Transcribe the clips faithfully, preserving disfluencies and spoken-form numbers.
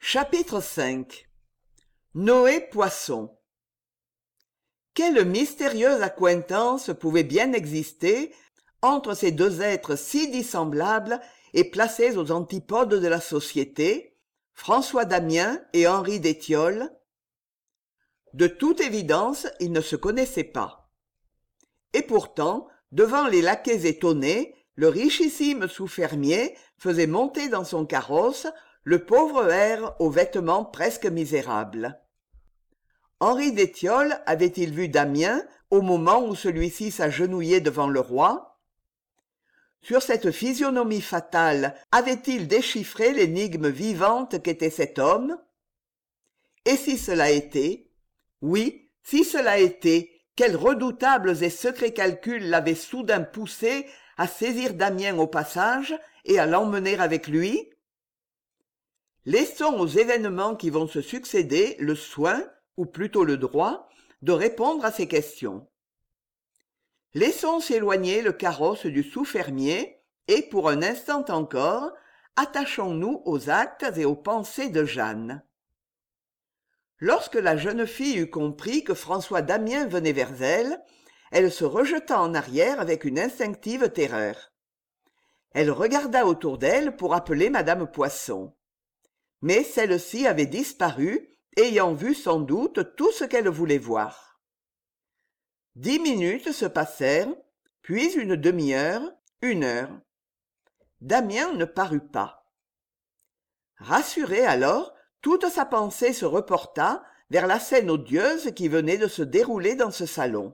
Chapitre cinq. Noé Poisson. Quelle mystérieuse accointance pouvait bien exister entre ces deux êtres si dissemblables et placés aux antipodes de la société, François Damien et Henri d'Étiole? De toute évidence, ils ne se connaissaient pas. Et pourtant, devant les laquais étonnés, le richissime sous-fermier faisait monter dans son carrosse le pauvre hère aux vêtements presque misérables. Henri d'Étiole avait-il vu Damien au moment où celui-ci s'agenouillait devant le roi? Sur cette physionomie fatale avait-il déchiffré l'énigme vivante qu'était cet homme? Et si cela était? Oui, si cela était, quels redoutables et secrets calculs l'avaient soudain poussé à saisir Damien au passage et à l'emmener avec lui? Laissons aux événements qui vont se succéder le soin, ou plutôt le droit, de répondre à ces questions. Laissons s'éloigner le carrosse du sous-fermier et, pour un instant encore, attachons-nous aux actes et aux pensées de Jeanne. Lorsque la jeune fille eut compris que François Damien venait vers elle, elle se rejeta en arrière avec une instinctive terreur. Elle regarda autour d'elle pour appeler madame Poisson. Mais celle-ci avait disparu, ayant vu sans doute tout ce qu'elle voulait voir. Dix minutes se passèrent, puis une demi-heure, une heure. Damien ne parut pas. Rassurée alors, toute sa pensée se reporta vers la scène odieuse qui venait de se dérouler dans ce salon.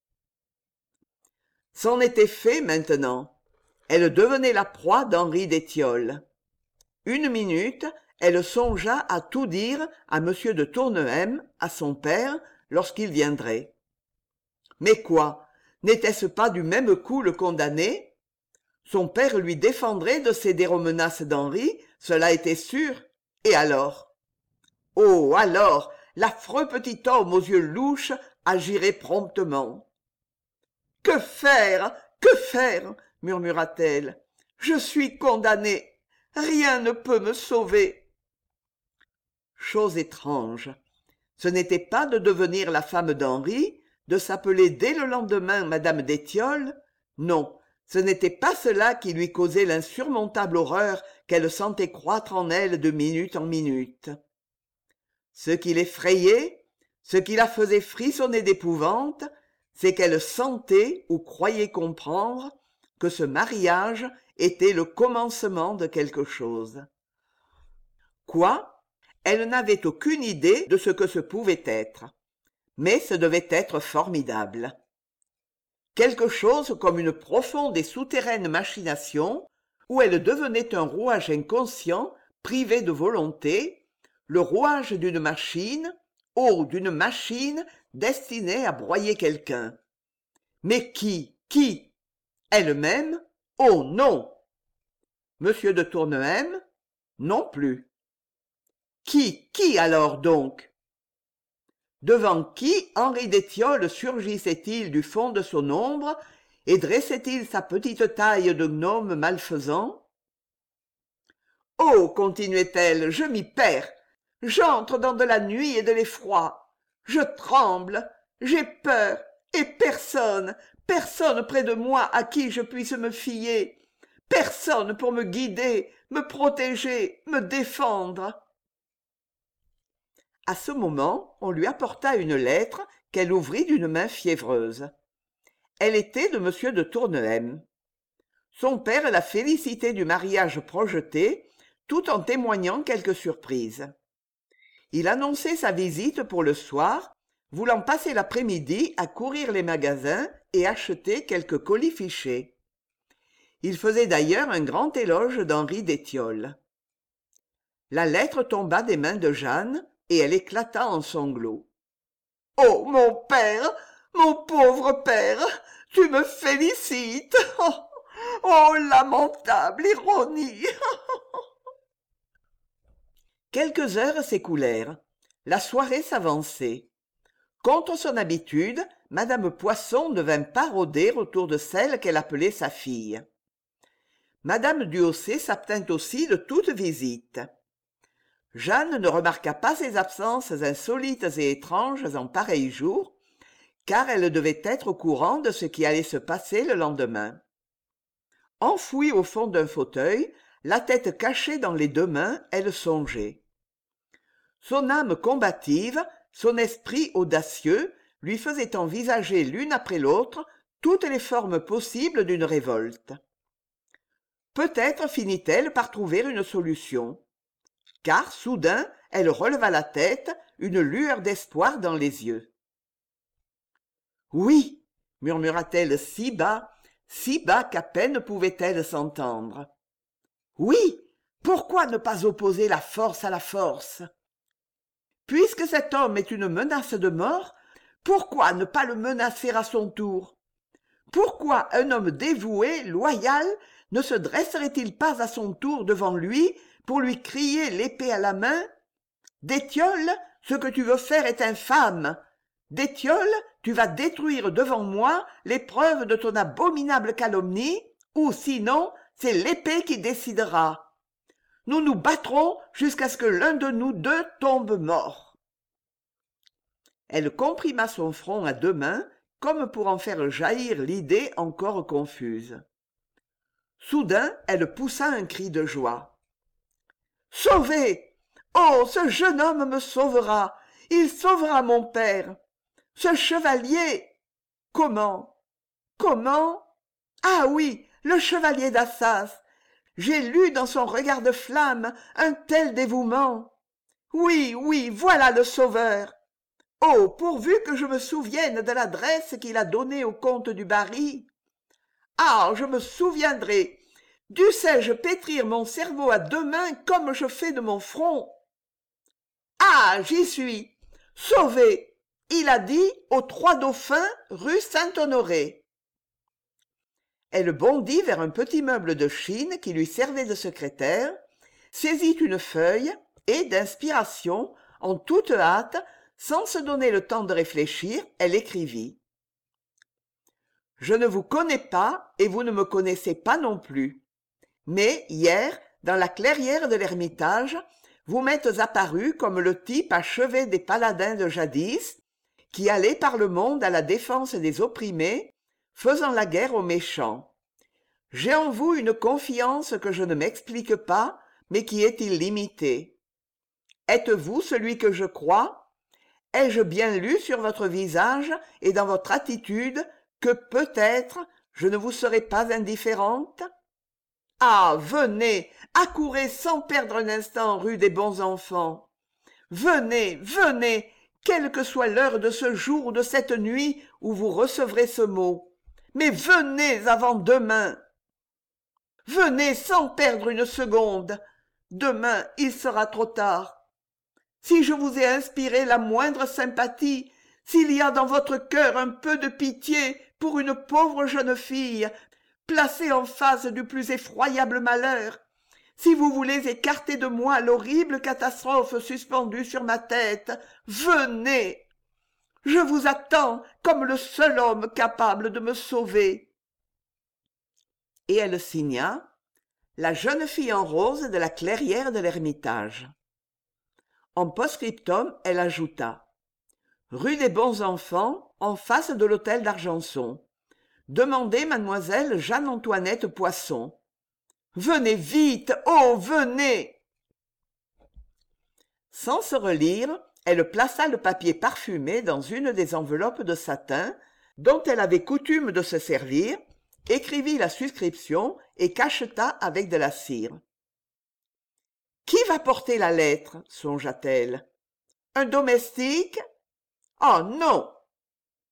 C'en était fait maintenant. Elle devenait la proie d'Henri d'Étiole. Une minute, elle songea à tout dire à M. de Tournehem, à son père, lorsqu'il viendrait. Mais quoi? N'était-ce pas du même coup le condamné? Son père lui défendrait de céder aux menaces d'Henri, cela était sûr. Et alors? Oh, alors, l'affreux petit homme aux yeux louches agirait promptement. « Que faire? Que faire ?» murmura-t-elle. « Je suis condamnée. Rien ne peut me sauver. » Chose étrange. Ce n'était pas de devenir la femme d'Henri, de s'appeler dès le lendemain madame d'Étiole. Non, ce n'était pas cela qui lui causait l'insurmontable horreur qu'elle sentait croître en elle de minute en minute. Ce qui l'effrayait, ce qui la faisait frissonner d'épouvante, c'est qu'elle sentait ou croyait comprendre que ce mariage était le commencement de quelque chose. Quoi? Elle n'avait aucune idée de ce que ce pouvait être, mais ce devait être formidable. Quelque chose comme une profonde et souterraine machination, où elle devenait un rouage inconscient, privé de volonté, le rouage d'une machine, oh, d'une machine destinée à broyer quelqu'un. Mais qui? Qui? Elle-même? Oh non! Monsieur de Tournehem? Non plus. Qui, qui alors donc? Devant qui Henri d'Étiole surgissait-il du fond de son ombre et dressait-il sa petite taille de gnome malfaisant? Oh, continuait-elle, je m'y perds. J'entre dans de la nuit et de l'effroi. Je tremble, j'ai peur, et personne, personne près de moi à qui je puisse me fier, personne pour me guider, me protéger, me défendre. À ce moment, on lui apporta une lettre qu'elle ouvrit d'une main fiévreuse. Elle était de M. de Tournehem. Son père la félicitait du mariage projeté, tout en témoignant quelque surprise. Il annonçait sa visite pour le soir, voulant passer l'après-midi à courir les magasins et acheter quelques colis fichés. Il faisait d'ailleurs un grand éloge d'Henri d'Étiole. La lettre tomba des mains de Jeanne, et elle éclata en sanglots. « Oh, mon père, mon pauvre père, tu me félicites! Oh, oh lamentable ironie! » Quelques heures s'écoulèrent. La soirée s'avançait. Contre son habitude, madame Poisson ne vint pas rôder autour de celle qu'elle appelait sa fille. Madame Duhaussais s'abtint aussi de toute visite. Jeanne ne remarqua pas ces absences insolites et étranges en pareil jour, car elle devait être au courant de ce qui allait se passer le lendemain. Enfouie au fond d'un fauteuil, la tête cachée dans les deux mains, elle songeait. Son âme combative, son esprit audacieux, lui faisaient envisager l'une après l'autre toutes les formes possibles d'une révolte. Peut-être finit-elle par trouver une solution. Car, soudain, elle releva la tête, une lueur d'espoir dans les yeux. « Oui !» murmura-t-elle si bas, si bas qu'à peine pouvait-elle s'entendre. « Oui ! Pourquoi ne pas opposer la force à la force ? Puisque cet homme est une menace de mort, pourquoi ne pas le menacer à son tour ? Pourquoi un homme dévoué, loyal, ne se dresserait-il pas à son tour devant lui pour lui crier l'épée à la main ? D'étiole, ce que tu veux faire est infâme. D'étiole, tu vas détruire devant moi les preuves de ton abominable calomnie, ou sinon, c'est l'épée qui décidera. Nous nous battrons jusqu'à ce que l'un de nous deux tombe mort. » Elle comprima son front à deux mains, comme pour en faire jaillir l'idée encore confuse. Soudain, elle poussa un cri de joie. « Sauvé ! Oh, ce jeune homme me sauvera! Il sauvera mon père! Ce chevalier! Comment? Comment? Ah oui, le chevalier d'Assas! J'ai lu dans son regard de flamme un tel dévouement! Oui, oui, voilà le sauveur! Oh, pourvu que je me souvienne de l'adresse qu'il a donnée au comte du Barry! Ah, je me souviendrai! Dussé-je pétrir mon cerveau à deux mains comme je fais de mon front? Ah, j'y suis! Sauvé! Il a dit aux Trois Dauphins, rue Saint-Honoré. Elle bondit vers un petit meuble de Chine qui lui servait de secrétaire, saisit une feuille et, d'inspiration, en toute hâte, sans se donner le temps de réfléchir, elle écrivit. « Je ne vous connais pas et vous ne me connaissez pas non plus. Mais hier, dans la clairière de l'Ermitage, vous m'êtes apparu comme le type achevé des paladins de jadis, qui allait par le monde à la défense des opprimés, faisant la guerre aux méchants. J'ai en vous une confiance que je ne m'explique pas, mais qui est illimitée. Êtes-vous celui que je crois? Ai-je bien lu sur votre visage et dans votre attitude que peut-être je ne vous serai pas indifférente? Ah, venez, accourez sans perdre un instant rue des bons enfants. Venez, venez, quelle que soit l'heure de ce jour ou de cette nuit où vous recevrez ce mot. Mais venez avant demain. Venez sans perdre une seconde. Demain, il sera trop tard. Si je vous ai inspiré la moindre sympathie, s'il y a dans votre cœur un peu de pitié pour une pauvre jeune fille, placée en face du plus effroyable malheur, si vous voulez écarter de moi l'horrible catastrophe suspendue sur ma tête, venez. Je vous attends comme le seul homme capable de me sauver. » Et elle signa « La jeune fille en rose de la clairière de l'Ermitage ». En post-scriptum, elle ajouta « Rue des Bons Enfants, en face de l'hôtel d'Argenson. Demandez mademoiselle Jeanne-Antoinette Poisson. Venez vite, oh, venez !» Sans se relire, elle plaça le papier parfumé dans une des enveloppes de satin dont elle avait coutume de se servir, écrivit la suscription et cacheta avec de la cire. « Qui va porter la lettre ?» songea-t-elle. « Un domestique ? Oh non ! Louise ?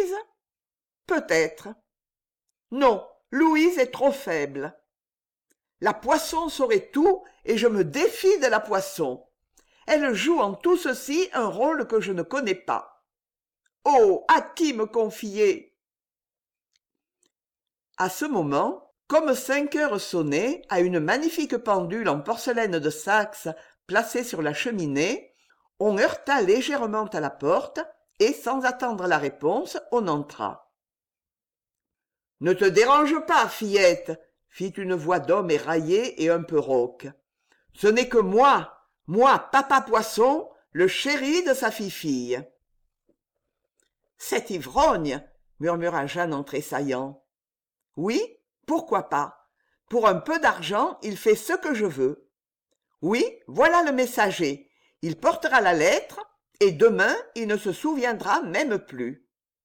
Peut-être. Non, Louise est trop faible. La Poisson saurait tout et je me défie de la Poisson. Elle joue en tout ceci un rôle que je ne connais pas. Oh, à qui me confier ? » À ce moment, comme cinq heures sonnaient à une magnifique pendule en porcelaine de Saxe placée sur la cheminée, on heurta légèrement à la porte et, sans attendre la réponse, on entra. « Ne te dérange pas, fillette !» fit une voix d'homme éraillée et un peu rauque. « Ce n'est que moi, moi, papa Poisson, le chéri de sa fifille. Cet ivrogne, murmura Jeanne en tressaillant. Oui, pourquoi pas? Pour un peu d'argent, il fait ce que je veux. Oui, voilà le messager. Il portera la lettre, et demain il ne se souviendra même plus.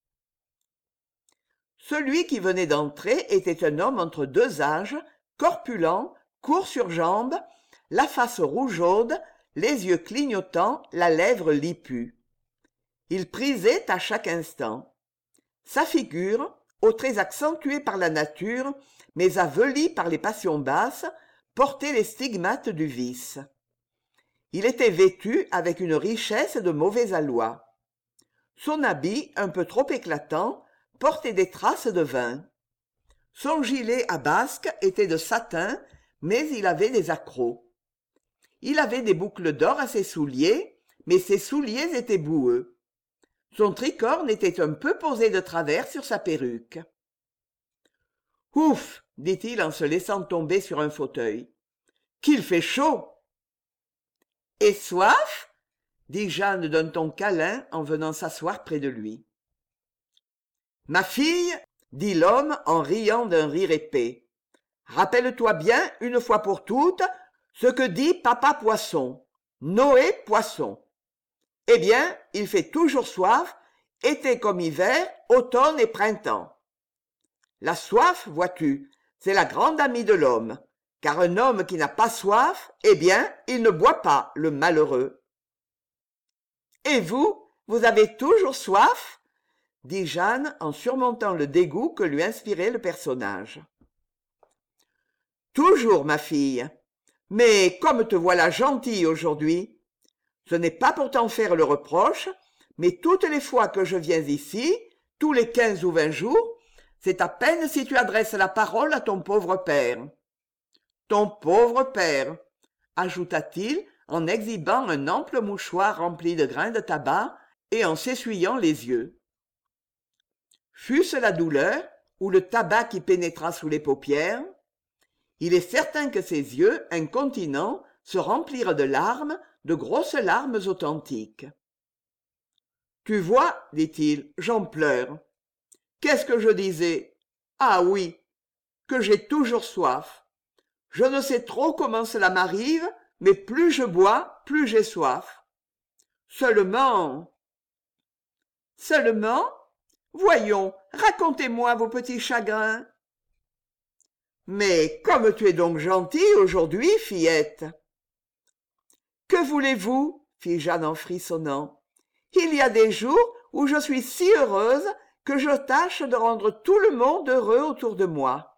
Celui qui venait d'entrer était un homme entre deux âges, corpulent, court sur jambes, la face rougeaude, les yeux clignotants, la lèvre lipue. Il prisait à chaque instant. Sa figure, aux traits accentués par la nature, mais avelie par les passions basses, portait les stigmates du vice. Il était vêtu avec une richesse de mauvais aloi. Son habit, un peu trop éclatant, portait des traces de vin. Son gilet à basque était de satin, mais il avait des accrocs. Il avait des boucles d'or à ses souliers, mais ses souliers étaient boueux. Son tricorne était un peu posé de travers sur sa perruque. « Ouf !» dit-il en se laissant tomber sur un fauteuil. « Qu'il fait chaud !»« Et soif ?» dit Jeanne d'un ton câlin en venant s'asseoir près de lui. « Ma fille, » dit l'homme en riant d'un rire épais, « rappelle-toi bien, une fois pour toutes, ce que dit papa Poisson, Noé Poisson. Eh bien, il fait toujours soif, été comme hiver, automne et printemps. La soif, vois-tu, c'est la grande amie de l'homme, car un homme qui n'a pas soif, eh bien, il ne boit pas, le malheureux. »« Et vous, vous avez toujours soif ?» dit Jeanne en surmontant le dégoût que lui inspirait le personnage. « Toujours, ma fille. Mais comme te voilà gentille aujourd'hui, ce n'est pas pour t'en faire le reproche, mais toutes les fois que je viens ici, tous les quinze ou vingt jours, c'est à peine si tu adresses la parole à ton pauvre père. Ton pauvre père, ajouta-t-il en exhibant un ample mouchoir rempli de grains de tabac et en s'essuyant les yeux. Fût-ce la douleur ou le tabac qui pénétra sous les paupières, il est certain que ses yeux, incontinents, se remplirent de larmes, de grosses larmes authentiques. « Tu vois, dit-il, j'en pleure. Qu'est-ce que je disais? Ah oui, que j'ai toujours soif. Je ne sais trop comment cela m'arrive, mais plus je bois, plus j'ai soif. Seulement... Seulement? Voyons, racontez-moi vos petits chagrins. Mais comme tu es donc gentille aujourd'hui, fillette. Que voulez-vous? Fit Jeanne en frissonnant. Il y a des jours où je suis si heureuse que je tâche de rendre tout le monde heureux autour de moi.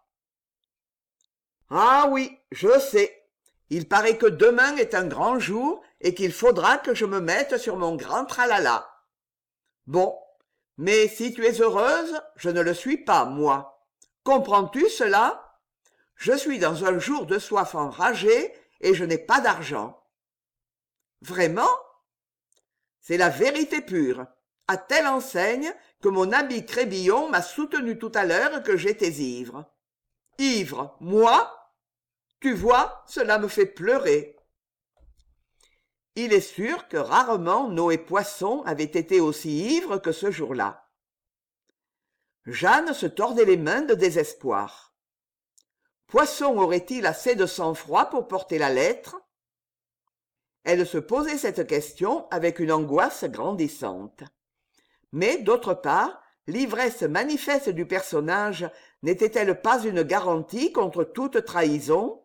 Ah oui, je sais. Il paraît que demain est un grand jour et qu'il faudra que je me mette sur mon grand tralala. Bon, mais si tu es heureuse, je ne le suis pas, moi. Comprends-tu cela? Je suis dans un jour de soif enragée et je n'ai pas d'argent. Vraiment? C'est la vérité pure, à telle enseigne que mon ami Crébillon m'a soutenu tout à l'heure que j'étais ivre. Ivre, moi? Tu vois, cela me fait pleurer. Il est sûr que rarement Noé Poisson avait été aussi ivre que ce jour-là. Jeanne se tordait les mains de désespoir. Poisson aurait-il assez de sang-froid pour porter la lettre? Elle se posait cette question avec une angoisse grandissante. Mais, d'autre part, l'ivresse manifeste du personnage n'était-elle pas une garantie contre toute trahison?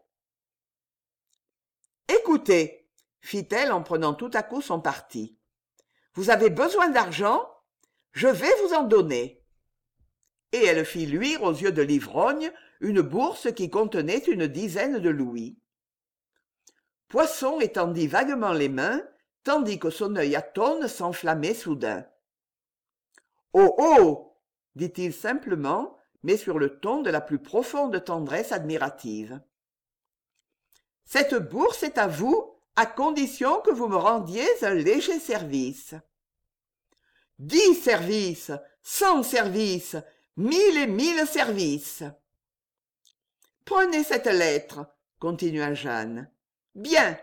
« Écoutez, fit-elle en prenant tout à coup son parti. Vous avez besoin d'argent? Je vais vous en donner. Et elle fit luire aux yeux de l'ivrogne une bourse qui contenait une dizaine de louis. Poisson étendit vaguement les mains, tandis que son œil atone s'enflammait soudain. « Oh, oh !» dit-il simplement, mais sur le ton de la plus profonde tendresse admirative. « Cette bourse est à vous, à condition que vous me rendiez un léger service. »« Dix services, cent services, mille et mille services. »« Prenez cette lettre, continua Jeanne. Bien,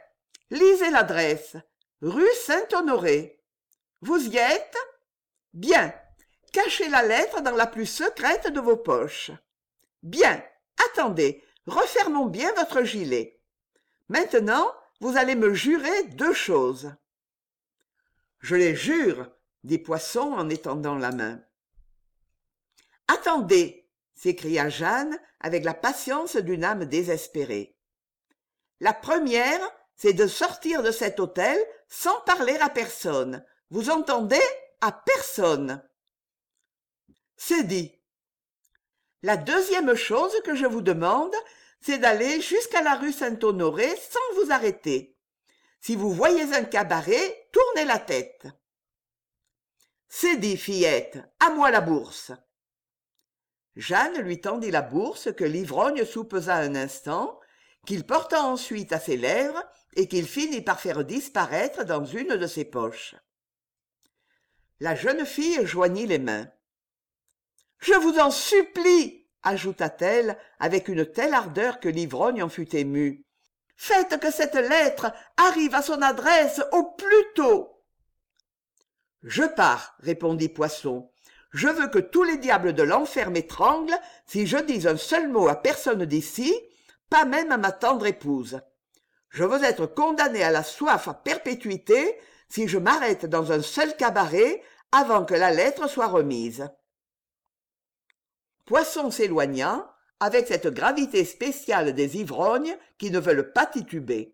Lisez l'adresse. Rue Saint-Honoré. Vous y êtes? Bien. Cachez la lettre dans la plus secrète de vos poches. Bien. Attendez, refermons bien votre gilet. Maintenant, vous allez me jurer deux choses. Je les jure, dit Poisson en étendant la main. Attendez, s'écria Jeanne avec la patience d'une âme désespérée. La première, c'est de sortir de cet hôtel sans parler à personne. Vous entendez? À personne. C'est dit. La deuxième chose que je vous demande, c'est d'aller jusqu'à la rue Saint-Honoré sans vous arrêter. Si vous voyez un cabaret, tournez la tête. C'est dit, fillette, à moi la bourse. Jeanne lui tendit la bourse que l'ivrogne soupesa un instant, qu'il porta ensuite à ses lèvres et qu'il finit par faire disparaître dans une de ses poches. La jeune fille joignit les mains. « Je vous en supplie !» ajouta-t-elle avec une telle ardeur que l'ivrogne en fut ému. « Faites que cette lettre arrive à son adresse au plus tôt !»« Je pars, » répondit Poisson. « Je veux que tous les diables de l'enfer m'étranglent si je dis un seul mot à personne d'ici, pas même à ma tendre épouse. Je veux être condamné à la soif à perpétuité si je m'arrête dans un seul cabaret avant que la lettre soit remise. » Poisson s'éloigna, avec cette gravité spéciale des ivrognes qui ne veulent pas tituber.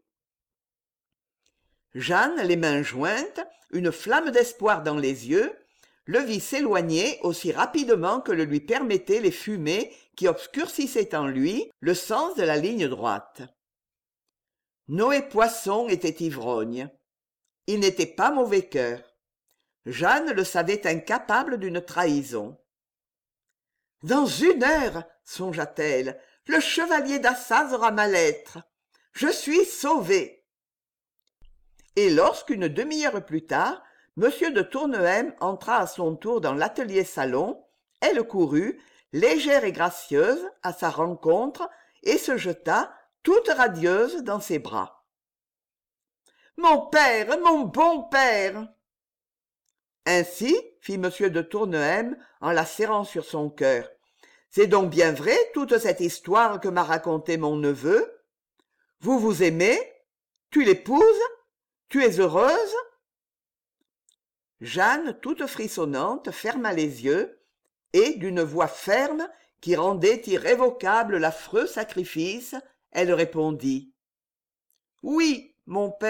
Jeanne, les mains jointes, une flamme d'espoir dans les yeux, le vit s'éloigner aussi rapidement que le lui permettaient les fumées qui obscurcissaient en lui le sens de la ligne droite. Noé Poisson était ivrogne. Il n'était pas mauvais cœur. Jeanne le savait incapable d'une trahison. « Dans une heure, songea-t-elle, le chevalier d'Assas aura ma lettre. Je suis sauvée. » Et lorsqu'une demi-heure plus tard, M. de Tournehem entra à son tour dans l'atelier-salon, elle courut, légère et gracieuse, à sa rencontre et se jeta, toute radieuse, dans ses bras. « Mon père, mon bon père !» Ainsi, fit M. de Tournehem en la serrant sur son cœur. « C'est donc bien vrai toute cette histoire que m'a racontée mon neveu? Vous vous aimez? Tu l'épouses? Tu es heureuse ?» Jeanne, toute frissonnante, ferma les yeux, et, d'une voix ferme, qui rendait irrévocable l'affreux sacrifice, elle répondit. « Oui, mon père. »